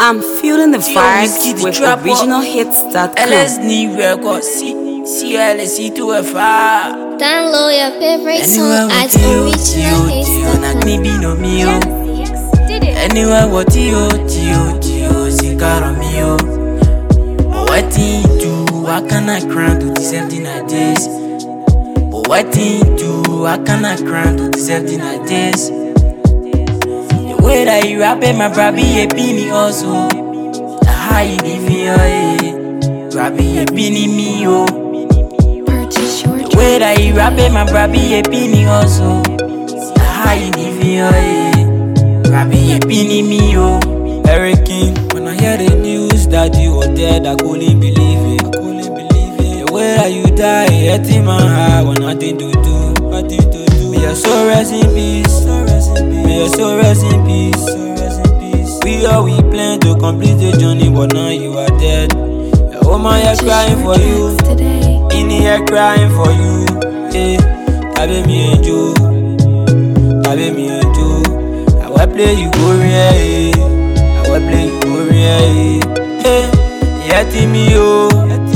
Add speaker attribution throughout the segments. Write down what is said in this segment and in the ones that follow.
Speaker 1: I'm feeling the vibes with originalhits.com.
Speaker 2: LSD Records, CLC to a fire.
Speaker 3: Download your favorite song at originalhits.com.
Speaker 2: Anywhere what you Zikaro mio. What do I cannot grant to deserve the days? What do I cannot grant to deserve the days? The way that you rap my brabi a pini also. The high you give me brabi a pini mio. The way that you rap my brabi a pini also. The high you give me brabi a pini mio. Eric King, when I hear the news that you were dead, I couldn't believe it. The way that you die, hurting my heart, when nothing to do. May your soul rest in peace. May your soul rest in peace. We plan to complete the journey, but now you are dead. Your woman here crying for you. In here crying for you. Hey, tabe me angel. I will play you go here. I will play you go here. Hey, yeti me yo.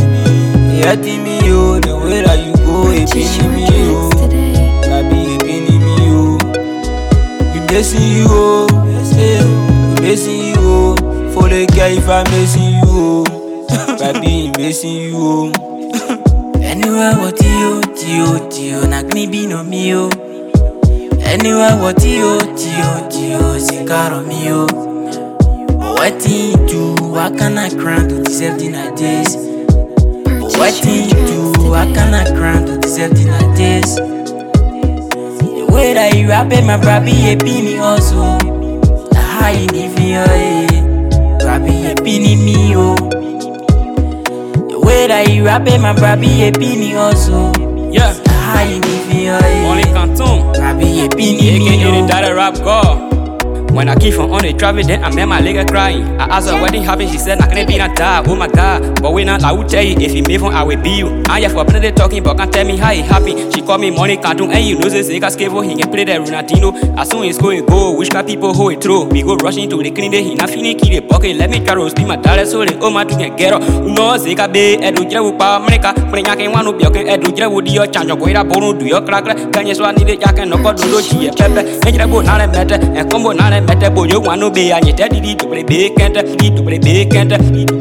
Speaker 2: The way that you go, it pin me yo. Baby, it pin me yo. We blessing you oh. We blessing you oh. For the guy if I'm missing you oh. Baby, I'm missing you oh. Anywhere what you nak me be no me oh. Anywhere what you Zikaro mio. What do I cannot grant to deserve the days? What do I cannot grant to deserve the days? The way that you rap my brabi a pini also. The high you give me brabi a pini mio. The way that you rap my brabi a pini also.
Speaker 4: Yeah.
Speaker 2: The high you give me
Speaker 4: Only Canton.
Speaker 2: brabi a pini
Speaker 4: AKA
Speaker 2: mio.
Speaker 4: the rap god. When I keep on the travel, then I met my leg crying. I asked her what did happen, she said I can't be not die. Oh my god, but when I will tell you if you move on, I will be you. I have for plenty talking, but can't tell me how it happened. She called me money cartoon, and you know this nigga Skevo, he can play the Ronaldinho. As soon as going go, which kind people hold it through? We go rushing to the clinic, he not finna keep the bucket. Let me try to speak my dollar so the oh my to can get up. No, Zika be edu jere pa America. When I can one of your edu jere would your change of boy bonu do your crack. Can you swat need jack and no go do she pepe. And you go not a matter and combo not a matter, but you want to be and you tell you to play big and to play big and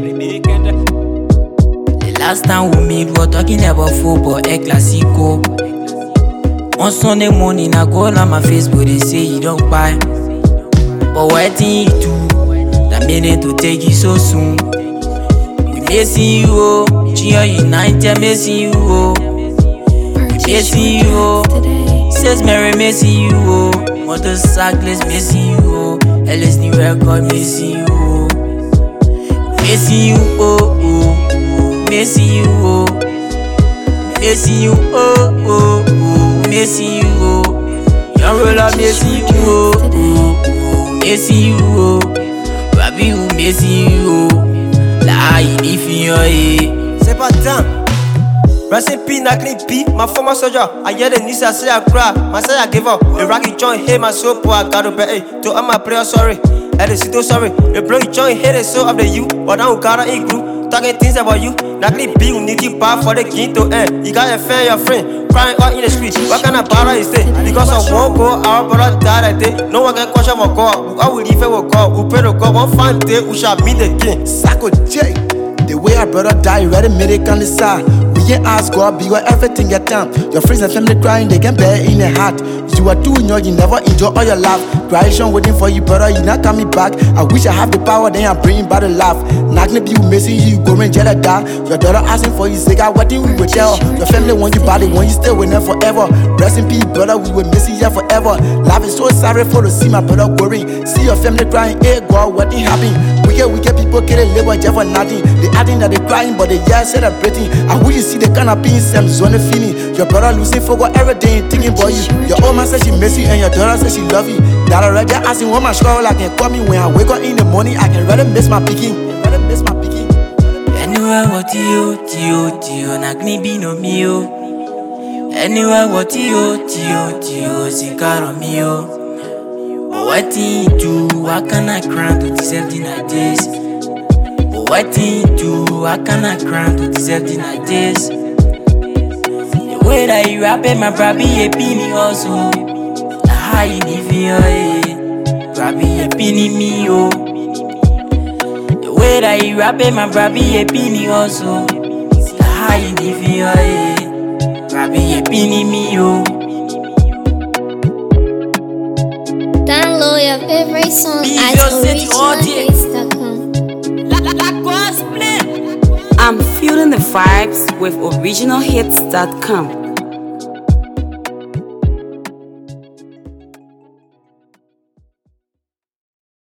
Speaker 2: The last time we meet, we were talking about football, El Clasico. On Sunday morning, I go on my Facebook, they say you don't buy. But what thing you do that made it to take you so soon? We missing you, oh. Chia United missing you, oh. We missing you, oh. Says Mary missing you, oh. Motorcyclist missing you, oh. LSD record missing you, oh. Missing you, oh, oh. Missing you, oh. Missing you, oh, oh, oh. Missing you, oh. Young roller missing you, oh, oh, oh. Missing you, oh. Baby, who missing you, oh. La, il dit fille,
Speaker 5: C'est pas temps. Rest in peace, not clean P. My former soldier. I hear the news, I say I cry. My say I give up. The rocky joint hit my soul, poor. I gotta pay. To all my prayer, sorry. And the city, sorry. The bloody joint hit the soul of the you. But now we gotta in group. Talking things about you. Not clean B, we need you back for the king to end. You got a fan, your friend. Crying out in the street. What kind of bother is this? Because of one go, our brother died that day. No one can question for God. I will leave it with God. We pray to God. One fine day, we shall meet the king.
Speaker 6: Sako J. The way our brother died, ready made it on the side. We can't ask God, be where everything get done. Your friends and family crying, they can bear in their heart. You are too young, you never enjoy all your life. Creation waiting for you, brother, you not coming back. I wish I have the power, then I'm bringing back the laugh. Not gonna be missing you, going jail or die. Your daughter asking for you, say, God, what did we will tell? Your family want you body, want you stay with them forever. Rest in peace, brother, we will miss you here forever. Life is so sorry for to see my brother worrying. See your family crying, hey God, what did happen? Wicked people killing labor just for nothing. They adding that they crying, but they just celebrating. I wish you see the kind of peace and zone feeling. Your brother losing forgot everything, thinking about you. Your old man said she miss you, and your daughter said she love you. That already asking what my struggle I can call me when I wake up in the morning. I can rather miss my picking.
Speaker 2: Anywhere what you nak ni be no mio. Anywhere what you Zikaro mio. But what you do, I cannot grant to deserve the days. But what thing you do, I cannot cram to deserve the night days. The way that you rap it, my brabi a pini also. How you live here, brabi a pini me, oh. The way that you rap it, my brabi a pini also. How you live here, brabi a pini me, oh.
Speaker 3: Download your favorite song at originalhits.com.
Speaker 1: I'm feeling the vibes with originalhits.com.